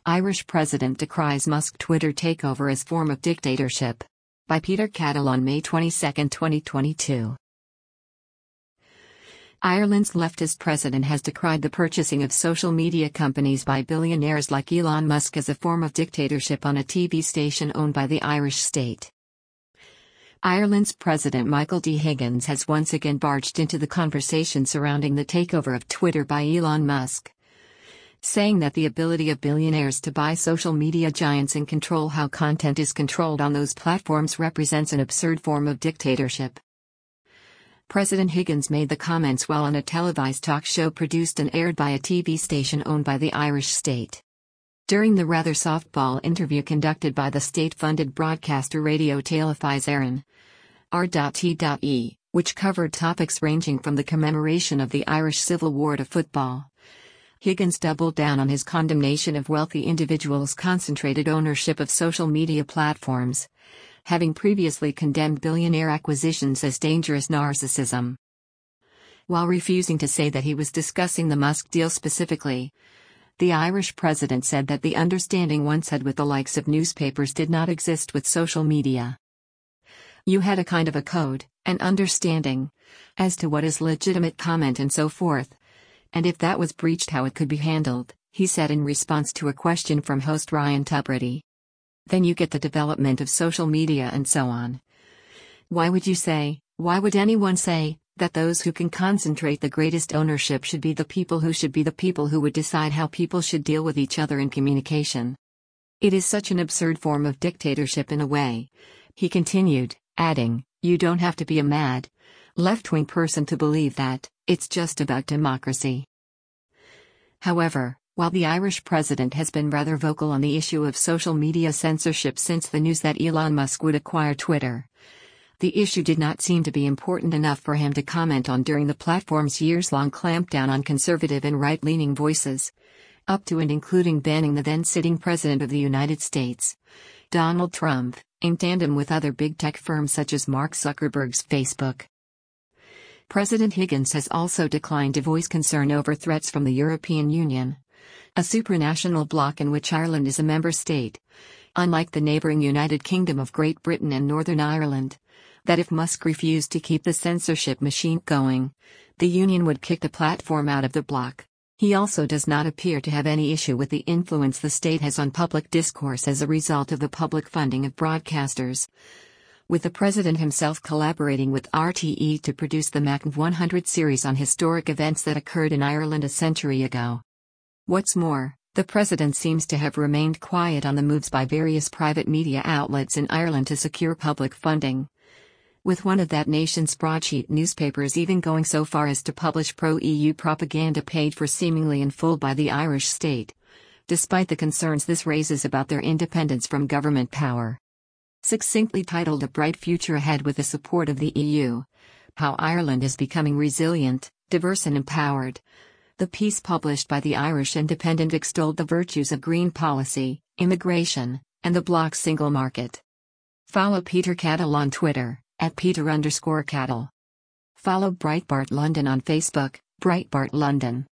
Irish president decries Musk Twitter takeover as form of dictatorship. By Peter Cattle on May 22, 2022. Ireland's leftist president has decried the purchasing of social media companies by billionaires like Elon Musk as a form of dictatorship on a TV station owned by the Irish state. Ireland's President Michael D. Higgins has once again barged into the conversation surrounding the takeover of Twitter by Elon Musk, saying that the ability of billionaires to buy social media giants and control how content is controlled on those platforms represents an absurd form of dictatorship. President Higgins made the comments while on a televised talk show produced and aired by a TV station owned by the Irish state. During the rather softball interview conducted by the state-funded broadcaster Radio Tailify's Éireann, R.T.E., which covered topics ranging from the commemoration of the Irish Civil War to football, Higgins doubled down on his condemnation of wealthy individuals' concentrated ownership of social media platforms, having previously condemned billionaire acquisitions as dangerous narcissism. While refusing to say that he was discussing the Musk deal specifically, the Irish president said that the understanding once had with the likes of newspapers did not exist with social media. You had a kind of a code, an understanding, as to what is legitimate comment and so forth, and if that was breached how it could be handled, he said in response to a question from host Ryan Tubridy. Then you get the development of social media and so on. Why would anyone say, that those who can concentrate the greatest ownership should be the people who would decide how people should deal with each other in communication? It is such an absurd form of dictatorship in a way, he continued, adding, you don't have to be a mad, left-wing person to believe that, it's just about democracy. However, while the Irish president has been rather vocal on the issue of social media censorship since the news that Elon Musk would acquire Twitter, the issue did not seem to be important enough for him to comment on during the platform's years-long clampdown on conservative and right-leaning voices, up to and including banning the then-sitting president of the United States, Donald Trump, in tandem with other big tech firms such as Mark Zuckerberg's Facebook. President Higgins has also declined to voice concern over threats from the European Union, a supranational bloc in which Ireland is a member state, unlike the neighbouring United Kingdom of Great Britain and Northern Ireland, that if Musk refused to keep the censorship machine going, the Union would kick the platform out of the bloc. He also does not appear to have any issue with the influence the state has on public discourse as a result of the public funding of broadcasters, with the president himself collaborating with RTE to produce the Mac 100 series on historic events that occurred in Ireland a century ago. What's more, the president seems to have remained quiet on the moves by various private media outlets in Ireland to secure public funding, with one of that nation's broadsheet newspapers even going so far as to publish pro-EU propaganda paid for seemingly in full by the Irish state, despite the concerns this raises about their independence from government power. Succinctly titled A Bright Future Ahead with the Support of the EU, How Ireland is Becoming Resilient, Diverse and Empowered, the piece published by the Irish Independent extolled the virtues of green policy, immigration, and the bloc's single market. Follow Peter Cattle on Twitter, @Peter_Cattle. Follow Breitbart London on Facebook, Breitbart London.